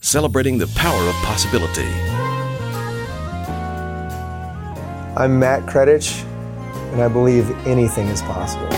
celebrating the power of possibility. I'm Matt Kretich, and I believe anything is possible.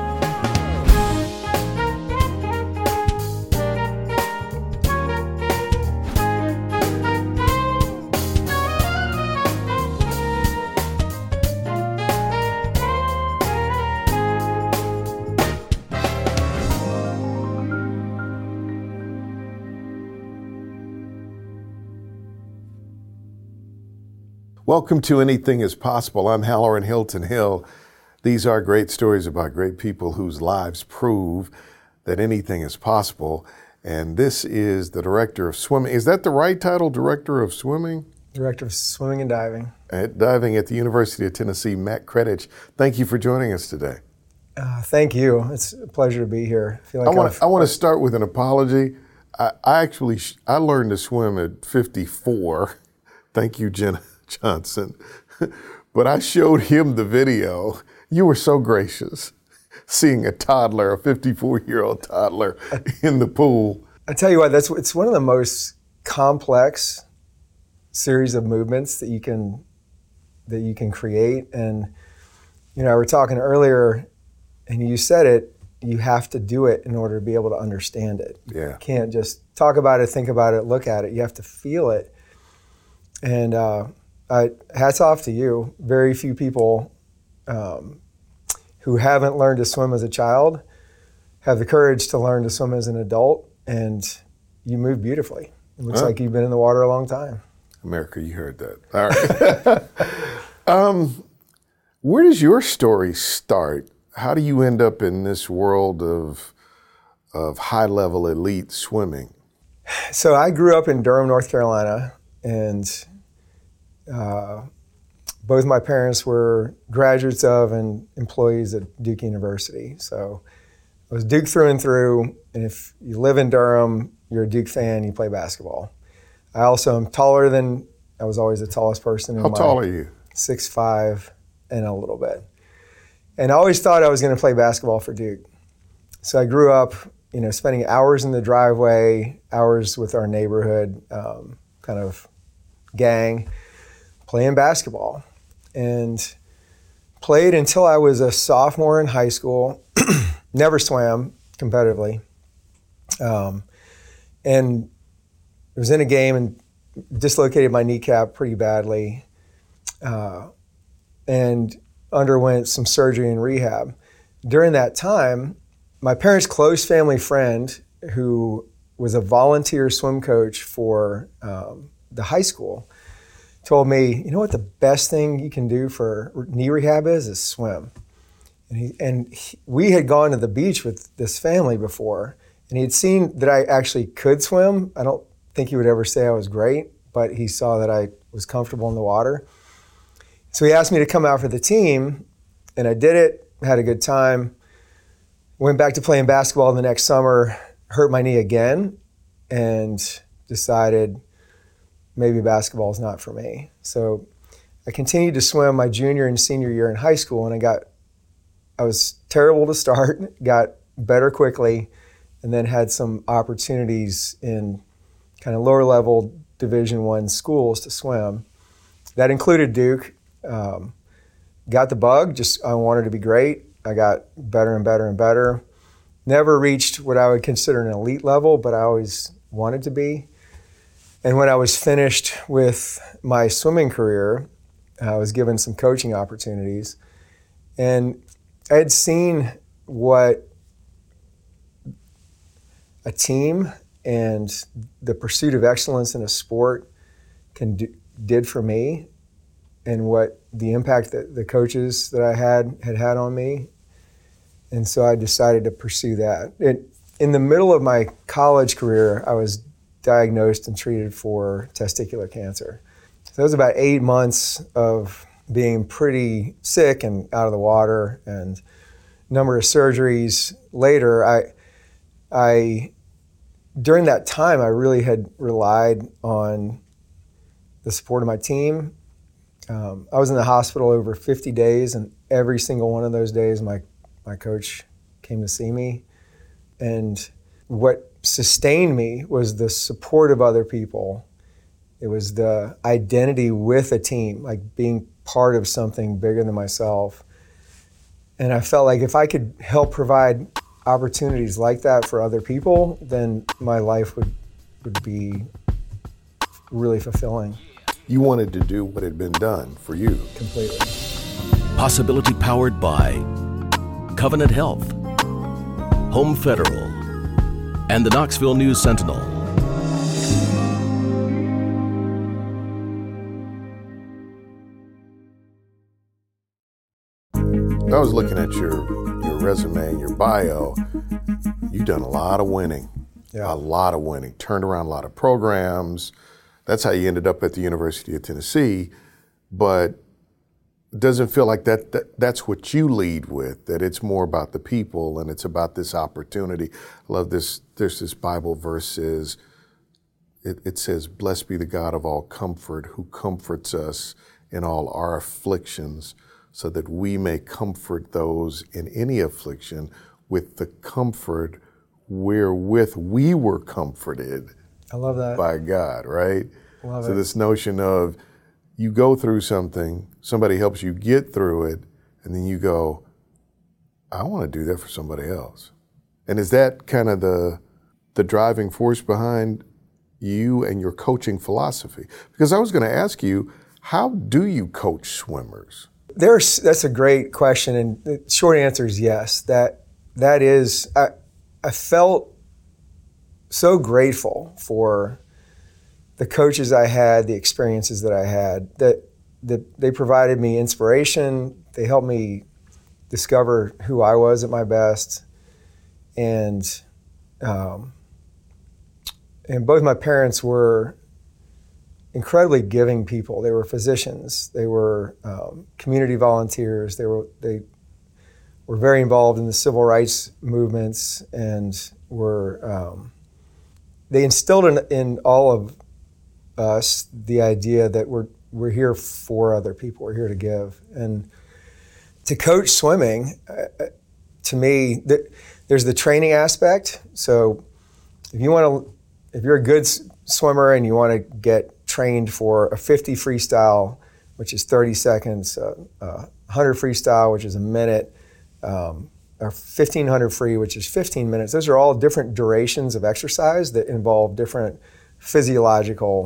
Welcome to Anything is Possible. I'm Halloran Hilton Hill. These are great stories about great people whose lives prove that anything is possible. And this is the director of swimming. Is that the right title, director of swimming? Director of Swimming and Diving. Diving at the University of Tennessee, Matt Kretich. Thank you for joining us today. Thank you. It's a pleasure to be here. I want to start with an apology. I learned to swim at 54. Thank you, Jenna Johnson. But I showed him the video. You were so gracious, seeing a 54-year-old toddler in the pool. I tell you what, it's one of the most complex series of movements that you can create. And we were talking earlier, and you said it, you have to do it in order to be able to understand it. Yeah. You can't just talk about it, think about it, look at it. You have to feel it. And hats off to you. Very few people who haven't learned to swim as a child have the courage to learn to swim as an adult, and you move beautifully. It looks like you've been in the water a long time. America, you heard that. All right. Where does your story start? How do you end up in this world of high-level elite swimming? So I grew up in Durham, North Carolina, and both my parents were graduates of and employees at Duke University. So I was Duke through and through, and if you live in Durham, you're a Duke fan, you play basketball. I also am taller than, I was always the tallest person. How tall are you? 6'5" and a little bit. And I always thought I was going to play basketball for Duke. So I grew up, spending hours in the driveway, hours with our neighborhood kind of gang, playing basketball. And played until I was a sophomore in high school. Never swam competitively. And was in a game and dislocated my kneecap pretty badly, and underwent some surgery and rehab. During that time, my parents' close family friend, who was a volunteer swim coach for the high school, told me, you know what the best thing you can do for knee rehab is swim. And we had gone to the beach with this family before, and he'd seen that I actually could swim. I don't think he would ever say I was great, but he saw that I was comfortable in the water. So he asked me to come out for the team, and I did it, had a good time. Went back to playing basketball the next summer, hurt my knee again, and decided maybe basketball is not for me. So I continued to swim my junior and senior year in high school, and I was terrible to start, got better quickly, and then had some opportunities in kind of lower level Division I schools to swim. That included Duke. Got the bug, I wanted to be great. I got better and better and better. Never reached what I would consider an elite level, but I always wanted to be. And when I was finished with my swimming career, I was given some coaching opportunities. And I had seen what a team and the pursuit of excellence in a sport did for me, and what the impact that the coaches that I had on me. And so I decided to pursue that. In the middle of my college career, I was diagnosed and treated for testicular cancer. So it was about 8 months of being pretty sick and out of the water, and a number of surgeries later. During that time, I really had relied on the support of my team. I was in the hospital over 50 days, and every single one of those days, my coach came to see me. And what sustained me was the support of other people. It was the identity with a team, like being part of something bigger than myself. And I felt like if I could help provide opportunities like that for other people, then my life would be really fulfilling. You wanted to do what had been done for you. Completely. Possibility powered by Covenant Health, Home Federal, and the Knoxville News Sentinel. I was looking at your resume and your bio. You've done a lot of winning. Yeah. A lot of winning. Turned around a lot of programs. That's how you ended up at the University of Tennessee. But it doesn't feel like that's what you lead with, that it's more about the people and it's about this opportunity. I love this. There's this Bible verse it says, "Blessed be the God of all comfort, who comforts us in all our afflictions, so that we may comfort those in any affliction with the comfort wherewith we were comforted." I love that. By God, right? Love so it. This notion of you go through something, somebody helps you get through it, and then you go, I want to do that for somebody else. And is that kind of the driving force behind you and your coaching philosophy? Because I was going to ask you, how do you coach swimmers? That's a great question, and the short answer is yes. That is, I felt so grateful for the coaches I had, the experiences that I had, that they provided me inspiration. They helped me discover who I was at my best, and both my parents were incredibly giving people. They were physicians. They were community volunteers. They were very involved in the civil rights movements, and they instilled in all of us the idea that we're here for other people. We're here to give. And to coach swimming, to me, there's the training aspect. So if you're a good swimmer and you want to get trained for a 50 freestyle, which is 30 seconds, 100 freestyle, which is a minute, or 1500 free, which is 15 minutes. Those are all different durations of exercise that involve different physiological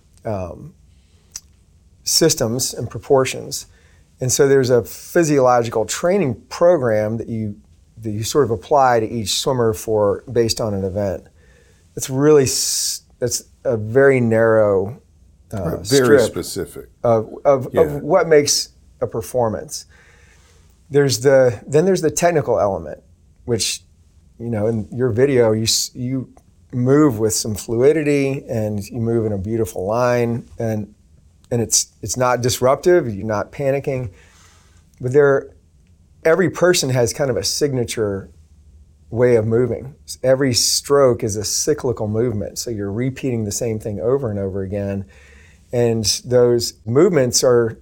systems and proportions. And so there's a physiological training program that you sort of apply to each swimmer based on an event. That's a very narrow very strip specific of what makes a performance. There's the technical element, which, in your video, you move with some fluidity and you move in a beautiful line, and it's not disruptive. You're not panicking, but every person has kind of a signature way of moving. Every stroke is a cyclical movement, so you're repeating the same thing over and over again, and those movements are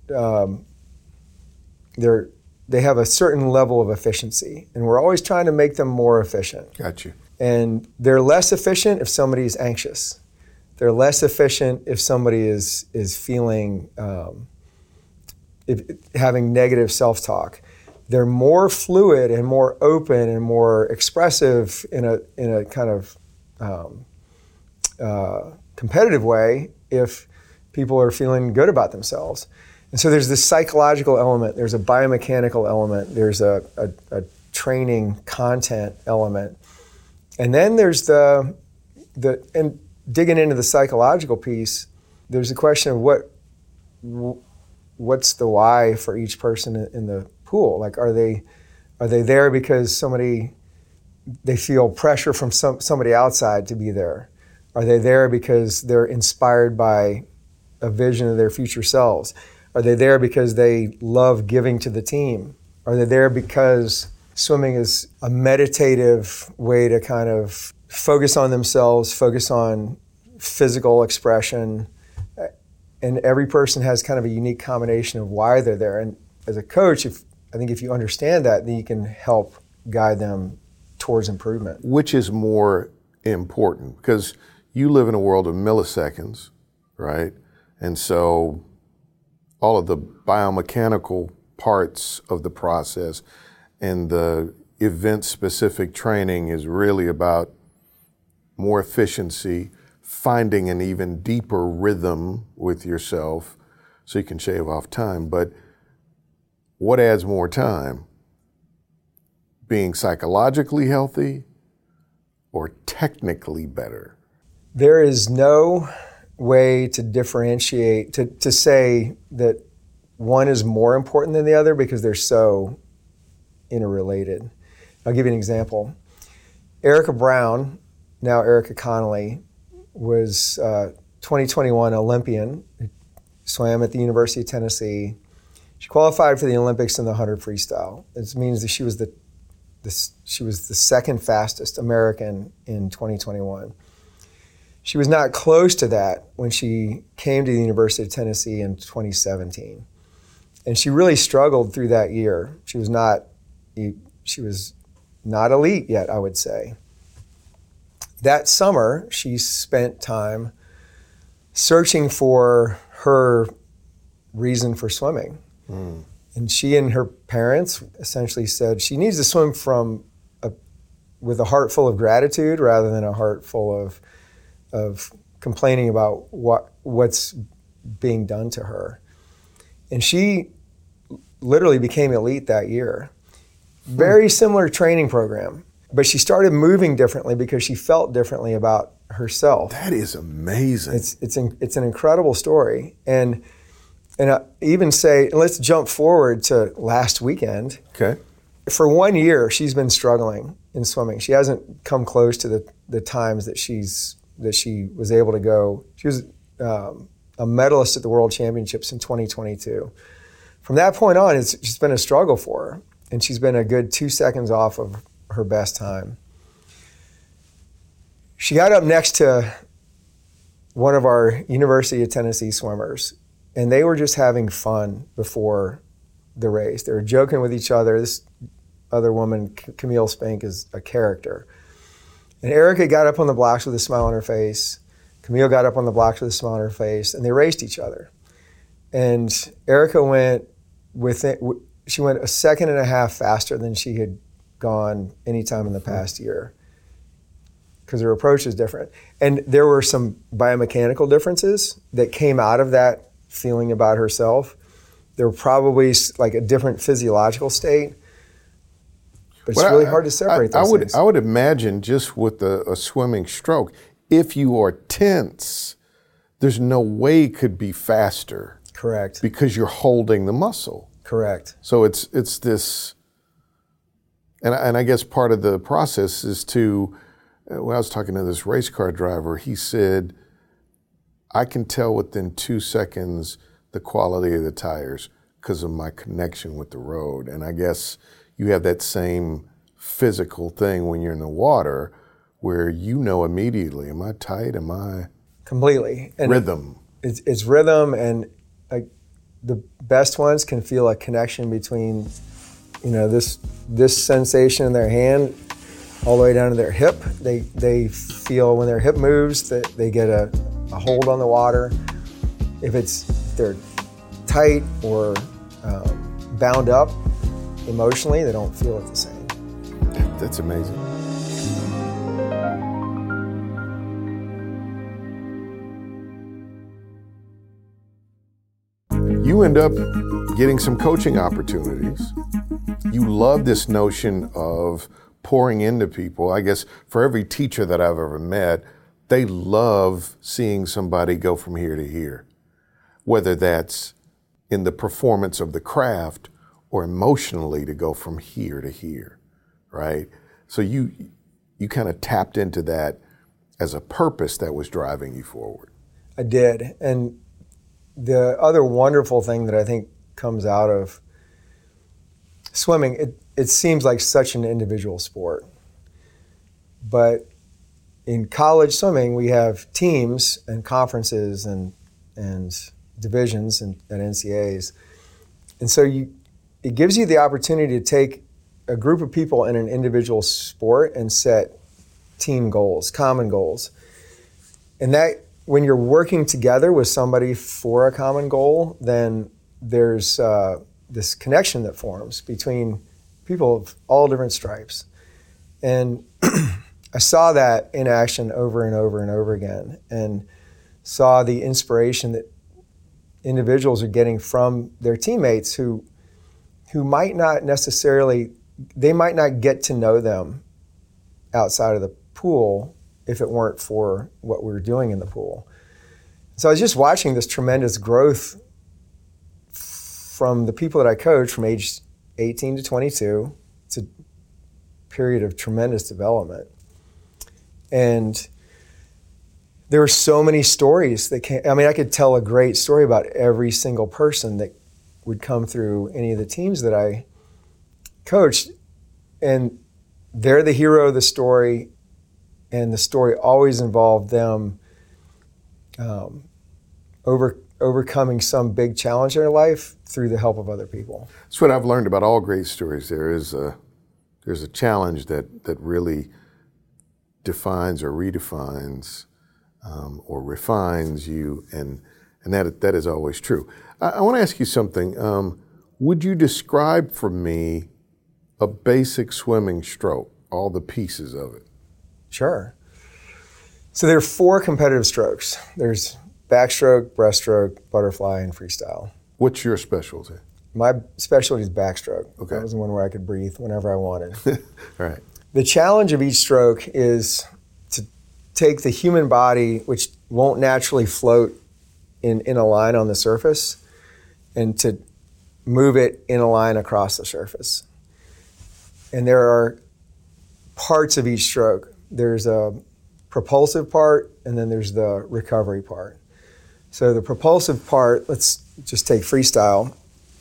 they have a certain level of efficiency, and we're always trying to make them more efficient. Got you. And they're less efficient if somebody is anxious. They're less efficient if somebody is feeling, having negative self-talk. They're more fluid and more open and more expressive in a kind of competitive way if people are feeling good about themselves. And so there's this psychological element, there's a biomechanical element, there's a training content element. And then there's and digging into the psychological piece, there's a question of what's the why for each person in the pool? Like, are they there because they feel pressure from somebody outside to be there? Are they there because they're inspired by a vision of their future selves? Are they there because they love giving to the team? Are they there because swimming is a meditative way to kind of focus on themselves, focus on physical expression? And every person has kind of a unique combination of why they're there. And as a coach, I think if you understand that, then you can help guide them towards improvement. Which is more important because you live in a world of milliseconds, right? And so all of the biomechanical parts of the process and the event-specific training is really about more efficiency, finding an even deeper rhythm with yourself so you can shave off time. But what adds more time? Being psychologically healthy or technically better? There is no way to differentiate, to say that one is more important than the other because they're so interrelated. I'll give you an example. Erica Brown, now Erica Connolly, was 2021 Olympian, swam at the University of Tennessee. She qualified for the Olympics in the 100 freestyle. This means that she was the second fastest American in 2021. She was not close to that when she came to the University of Tennessee in 2017. And she really struggled through that year. She was not elite yet, I would say. That summer, she spent time searching for her reason for swimming. And she and her parents essentially said she needs to swim with a heart full of gratitude rather than a heart full of complaining about what's being done to her. And she literally became elite that year. Very similar training program, but she started moving differently because she felt differently about herself. That is amazing. It's an incredible story. And I even say, let's jump forward to last weekend. Okay. For 1 year, she's been struggling in swimming. She hasn't come close to the times that she was able to go. She was a medalist at the World Championships in 2022. From that point on, it's just been a struggle for her, and she's been a good 2 seconds off of her best time. She got up next to one of our University of Tennessee swimmers, and they were just having fun before the race. They were joking with each other. This other woman, Camille Spink, is a character. And Erica got up on the blocks with a smile on her face. Camille got up on the blocks with a smile on her face, and they raced each other. And Erica went she went a second and a half faster than she had gone any time in the past year because her approach is different. And there were some biomechanical differences that came out of that feeling about herself. There were probably like a different physiological state, but it's really hard to separate those things. I would imagine just with a swimming stroke, if you are tense, there's no way it could be faster. Correct. Because you're holding the muscle. Correct. So it's this, and I guess part of the process is when I was talking to this race car driver, he said, I can tell within 2 seconds the quality of the tires because of my connection with the road. And I guess you have that same physical thing when you're in the water where you know immediately, am I tight? Am I? Completely. And rhythm. It's rhythm, and the best ones can feel a connection between, this sensation in their hand all the way down to their hip. They feel when their hip moves that they get a hold on the water. If they're tight or bound up emotionally, they don't feel it the same. That's amazing. You end up getting some coaching opportunities. You love this notion of pouring into people. I guess for every teacher that I've ever met, they love seeing somebody go from here to here, whether that's in the performance of the craft or emotionally to go from here to here, right? So you kind of tapped into that as a purpose that was driving you forward. I did. And the other wonderful thing that I think comes out of swimming, it seems like such an individual sport. But in college swimming, we have teams and conferences and divisions at NCAAs. And so it gives you the opportunity to take a group of people in an individual sport and set team goals, common goals. And that when you're working together with somebody for a common goal, then there's this connection that forms between people of all different stripes. And I saw that in action over and over and over again, and saw the inspiration that individuals are getting from their teammates who might not necessarily, they might not get to know them outside of the pool if it weren't for what we were doing in the pool. So I was just watching this tremendous growth from the people that I coach from age 18 to 22. It's a period of tremendous development. And there were so many stories that came. I mean, I could tell a great story about every single person that would come through any of the teams that I coached. And they're the hero of the story, and the story always involved them overcoming some big challenge in their life through the help of other people. That's what I've learned about all great stories. There's a challenge that really defines or redefines or refines you, and that is always true. I want to ask you something. Would you describe for me a basic swimming stroke, all the pieces of it? Sure. So there are 4 competitive strokes. There's backstroke, breaststroke, butterfly, and freestyle. What's your specialty? My specialty is backstroke. Okay. That was the one where I could breathe whenever I wanted. Right. The challenge of each stroke is to take the human body, which won't naturally float in a line on the surface, and to move it in a line across the surface. And there are parts of each stroke. There's a propulsive part, and then there's the recovery part. So the propulsive part, let's just take freestyle,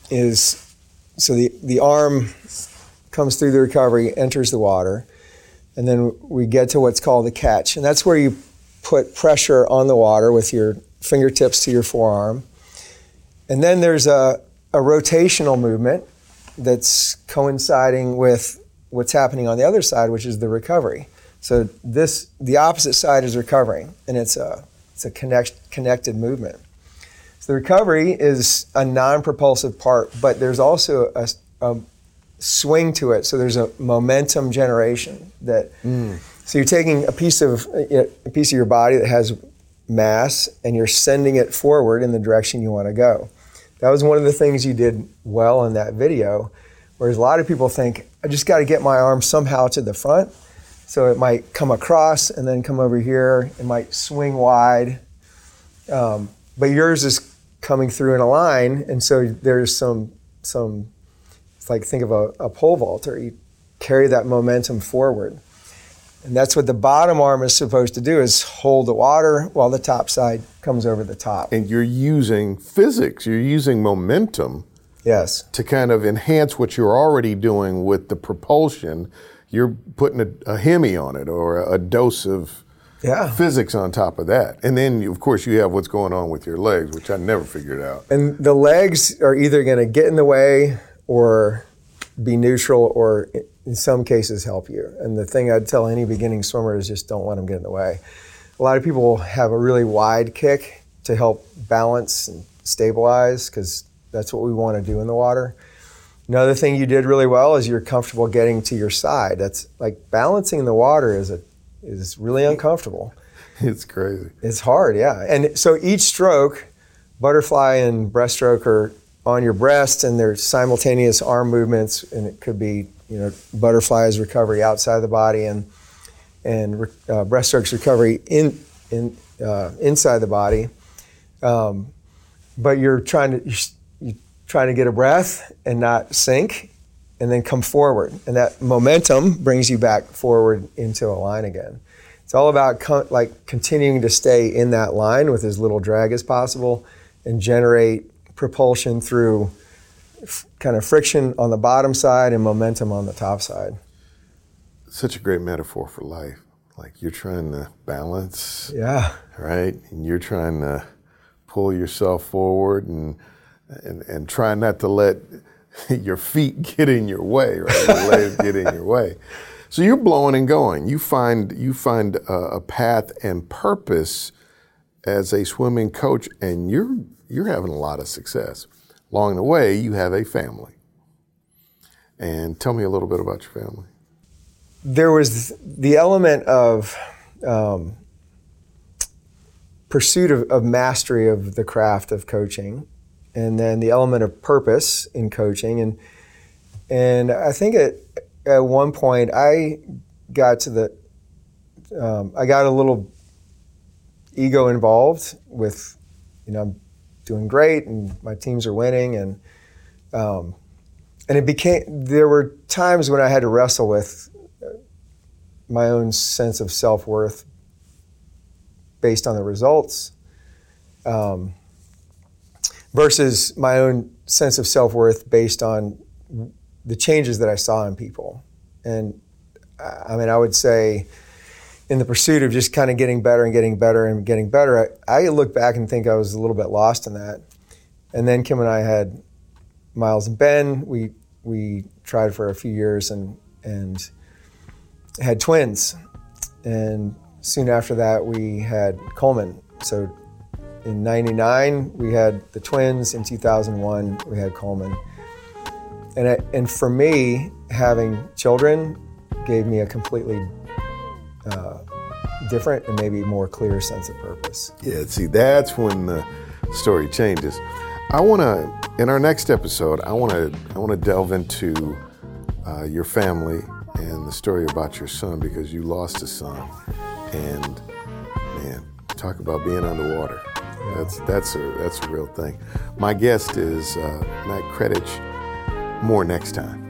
is so the arm comes through the recovery, enters the water, and then we get to what's called the catch. And that's where you put pressure on the water with your fingertips to your forearm. And then there's a rotational movement that's coinciding with what's happening on the other side, which is the recovery. So the opposite side is recovering, and it's a connected movement. So the recovery is a non-propulsive part, but there's also a swing to it. So there's a momentum generation that. So you're taking a piece of your body that has mass, and you're sending it forward in the direction you want to go. That was one of the things you did well in that video, whereas a lot of people think, I just got to get my arm somehow to the front. So it might come across and then come over here. It might swing wide. But yours is coming through in a line, and so there's some it's like, think of a pole vaulter. You carry that momentum forward. And that's what the bottom arm is supposed to do, is hold the water while the top side comes over the top. And you're using physics, you're using momentum. Yes. To kind of enhance what you're already doing with the propulsion. You're putting a Hemi on it, or a dose of physics on top of that. And then, of course, you have what's going on with your legs, which I never figured out. And the legs are either going to get in the way or be neutral, or in some cases help you. And the thing I'd tell any beginning swimmer is just don't let them get in the way. A lot of people have a really wide kick to help balance and stabilize, because that's what we want to do in the water. Another thing you did really well is you're comfortable getting to your side. That's like balancing in the water is really uncomfortable. It's crazy. It's hard, yeah. And so each stroke, butterfly and breaststroke, are on your breast, and there's simultaneous arm movements, and it could be, butterfly is recovery outside the body, and breaststroke's recovery inside the body. But you're trying to get a breath and not sink, and then come forward. And that momentum brings you back forward into a line again. It's all about continuing to stay in that line with as little drag as possible, and generate propulsion through kind of friction on the bottom side and momentum on the top side. Such a great metaphor for life. Like, you're trying to balance, yeah, right? And you're trying to pull yourself forward and try not to let your feet get in your way, right? Your legs get in your way. So you're blowing and going. You find a path and purpose as a swimming coach, and you're having a lot of success. Along the way, you have a family. And tell me a little bit about your family. There was the element of pursuit of mastery of the craft of coaching, and then the element of purpose in coaching. And I think at one point I got to I got a little ego involved with, I'm doing great and my teams are winning, and there were times when I had to wrestle with my own sense of self-worth based on the results, versus my own sense of self-worth based on the changes that I saw in people. And I mean, I would say in the pursuit of just kind of getting better and getting better and getting better, I look back and think I was a little bit lost in that. And then Kim and I had Miles and Ben. We tried for a few years and had twins. And soon after that, we had Coleman. So in 99, we had the twins. In 2001, we had Coleman. And for me, having children gave me a completely different and maybe more clear sense of purpose. Yeah, see, that's when the story changes. In our next episode, I want to delve into your family and the story about your son, because you lost a son, and man, talk about being underwater. Yeah. That's a real thing. My guest is Matt Kretich. More next time.